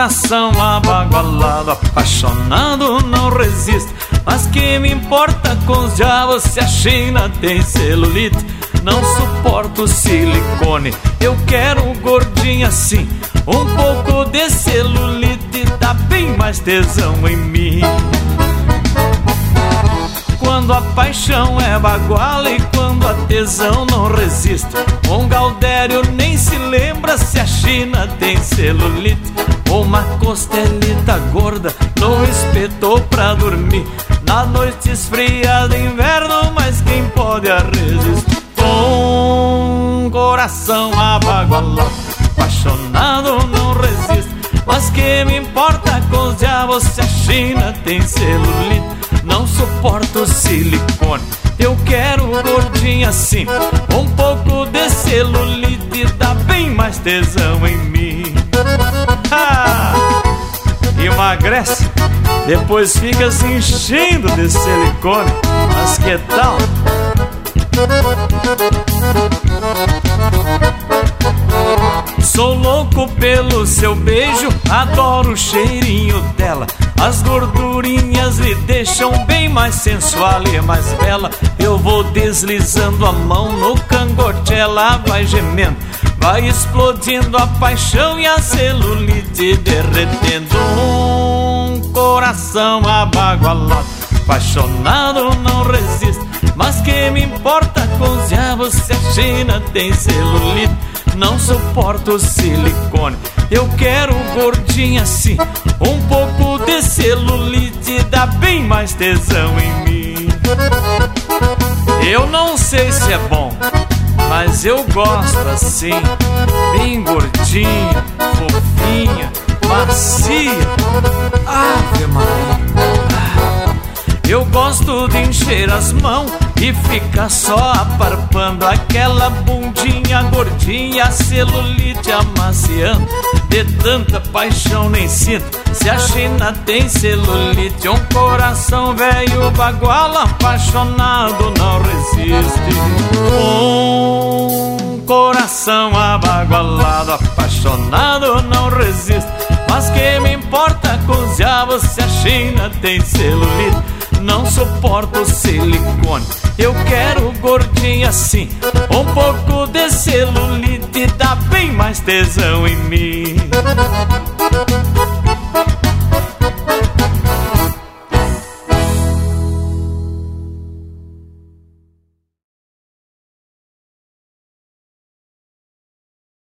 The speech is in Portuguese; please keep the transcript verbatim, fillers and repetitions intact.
coração abagualado, apaixonado não resisto. Mas que me importa com os diabos se a China tem celulite? Não suporto silicone, eu quero gordinha assim. Um pouco de celulite dá bem mais tesão em mim. Quando a paixão é baguala e quando a tesão não resiste, um Gaudério nem se lembra se a China tem celulite. Uma costelita gorda no espeto pra dormir na noite esfria de inverno, mas quem pode a resistir? Com coração abagualado, apaixonado não resiste. Mas que me importa com os diabos se a China tem celulite? Não suporto silicone, eu quero gordinha assim. Um pouco de celulite dá bem mais tesão em mim. Ah, emagrece, depois fica se enchendo de silicone. Mas que tal? Sou louco pelo seu beijo, adoro o cheirinho dela. As gordurinhas lhe deixam bem mais sensual e mais bela. Eu vou deslizando a mão no cangote, ela vai gemendo, vai explodindo a paixão e a celulite derretendo. Um coração abagualado, apaixonado não resiste. Mas que me importa com os diabos se a China tem celulite? Não suporto silicone, eu quero gordinha assim. Um pouco de celulite dá bem mais tesão em mim. Eu não sei se é bom, mas eu gosto assim, bem gordinha, fofinha, macia. Ave Maria. Eu gosto de encher as mãos e ficar só aparpando aquela bundinha gordinha, a celulite amaciando. De tanta paixão nem sinto se a China tem celulite. Um coração velho baguala, apaixonado não resiste. Um coração abagualado, apaixonado não resiste. Mas que me importa com os diabos se a China tem celulite? Não suporto silicone, eu quero gordinha assim. Um pouco de celulite dá bem mais tesão em mim.